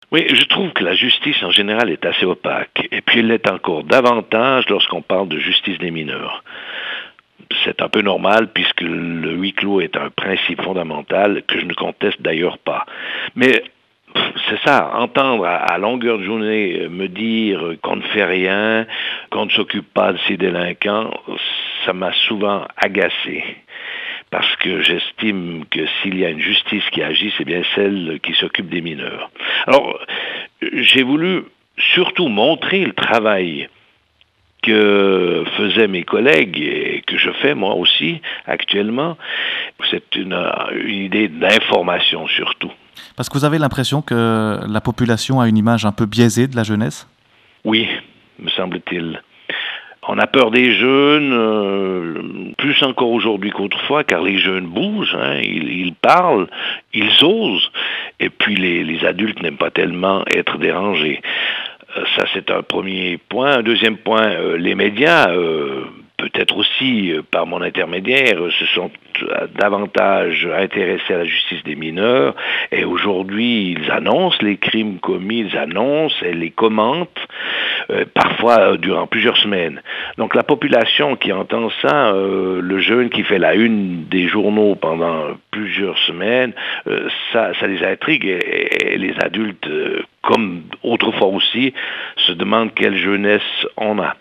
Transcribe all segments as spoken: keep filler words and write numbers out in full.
Oui, je trouve que la justice en général est assez opaque, et puis elle l'est encore davantage lorsqu'on parle de justice des mineurs. C'est un peu normal puisque le huis clos est un principe fondamental que je ne conteste d'ailleurs pas. Mais c'est ça, entendre à, à longueur de journée me dire qu'on ne fait rien, qu'on ne s'occupe pas de ces délinquants, ça m'a souvent agacé. Parce que j'estime que s'il y a une justice qui agit, c'est bien celle qui s'occupe des mineurs. Alors, j'ai voulu surtout montrer le travail que faisaient mes collègues et que je fais moi aussi actuellement. C'est une, une idée d'information surtout. Parce que vous avez l'impression que la population a une image un peu biaisée de la jeunesse? Oui, me semble-t-il. On a peur des jeunes, euh, plus encore aujourd'hui qu'autrefois, car les jeunes bougent, hein, ils, ils parlent, ils osent, et puis les, les adultes n'aiment pas tellement être dérangés. Euh, ça, c'est un premier point. Un deuxième point, euh, les médias, euh, peut-être aussi euh, par mon intermédiaire, se sont davantage intéressés à la justice des mineurs, et aujourd'hui, ils annoncent les crimes commis, ils annoncent et les commentent, euh, parfois euh, durant plusieurs semaines. Donc la population qui entend ça, euh, le jeune qui fait la une des journaux pendant plusieurs semaines, euh, ça, ça les intrigue, et, et les adultes, euh, comme autrefois aussi, se demandent quelle jeunesse on a.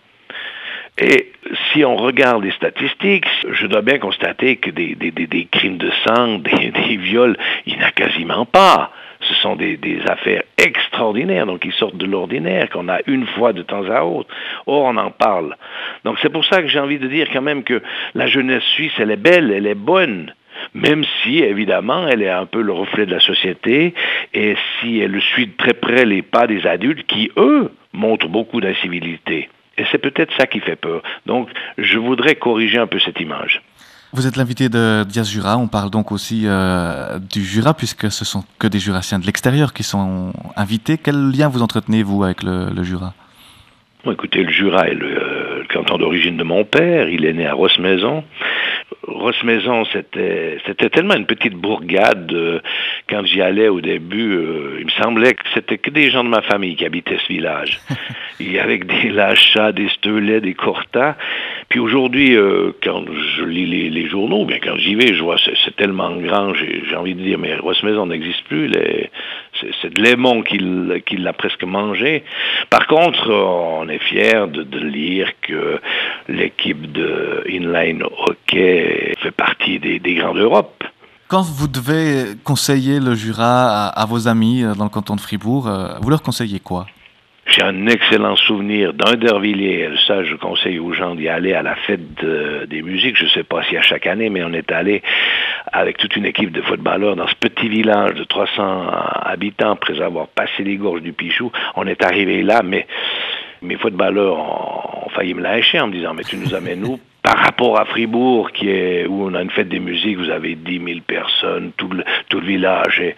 Et si on regarde les statistiques, je dois bien constater que des, des, des, des crimes de sang, des, des viols, il n'y en a quasiment pas. Ce sont des, des affaires extraordinaires, donc qui sortent de l'ordinaire, qu'on a une fois de temps à autre. Or, on en parle. Donc c'est pour ça que j'ai envie de dire quand même que la jeunesse suisse, elle est belle, elle est bonne. Même si, évidemment, elle est un peu le reflet de la société, et si elle suit de très près les pas des adultes qui, eux, montrent beaucoup d'incivilité. Et c'est peut-être ça qui fait peur. Donc, je voudrais corriger un peu cette image. Vous êtes l'invité de Dias Jura, on parle donc aussi euh, du Jura, puisque ce sont que des Jurassiens de l'extérieur qui sont invités. Quel lien vous entretenez, vous, avec le, le Jura? Bon, écoutez, le Jura est le, euh, le canton d'origine de mon père. Il est né à Rossemaison. Rossemaison, c'était, c'était tellement une petite bourgade. Euh, quand j'y allais au début, euh, il me semblait que c'était que des gens de ma famille qui habitaient ce village. Il y avait des Lachats, des Steulets, des Cortas. Puis aujourd'hui, euh, quand je lis les, les journaux, bien quand j'y vais, je vois c'est, c'est tellement grand, j'ai, j'ai envie de dire, mais Rossemaison n'existe plus. Les, c'est, c'est de Lémont qui, qui l'a presque mangé. Par contre, on est fiers de, de lire que l'équipe de inline hockey fait partie des, des grands d'Europe. Quand vous devez conseiller le Jura à, à vos amis dans le canton de Fribourg, vous leur conseillez quoi? J'ai un excellent souvenir d'Undervilliers. Ça, je conseille aux gens d'y aller à la fête de, des musiques. Je ne sais pas si à chaque année, mais on est allé avec toute une équipe de footballeurs dans ce petit village de trois cents habitants après avoir passé les gorges du Pichou. On est arrivé là, mais mes footballeurs ont, ont failli me lâcher en me disant « Mais tu nous amènes où ?» Par rapport à Fribourg, qui est, où on a une fête des musiques, vous avez dix mille personnes, tout le, tout le village, et,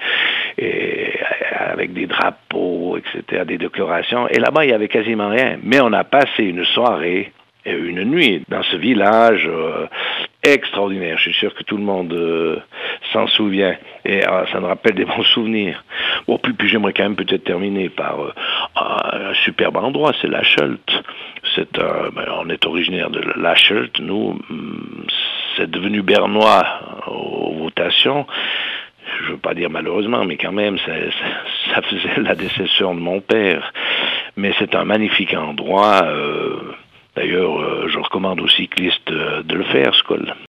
et avec des drapeaux, et cetera, des décorations. Et là-bas, il n'y avait quasiment rien. Mais on a passé une soirée, une nuit, dans ce village euh, extraordinaire. Je suis sûr que tout le monde euh, s'en souvient. Et euh, ça nous rappelle des bons souvenirs. Bon, puis, puis j'aimerais quand même peut-être terminer par euh, un superbe endroit, c'est la Schult. C'est un, ben, on est originaire de la Schult, nous. C'est devenu bernois aux votations. Je ne veux pas dire malheureusement, mais quand même, ça, ça, ça faisait la décession de mon père. Mais c'est un magnifique endroit. Euh, d'ailleurs, euh, je recommande aux cyclistes de le faire, ce col.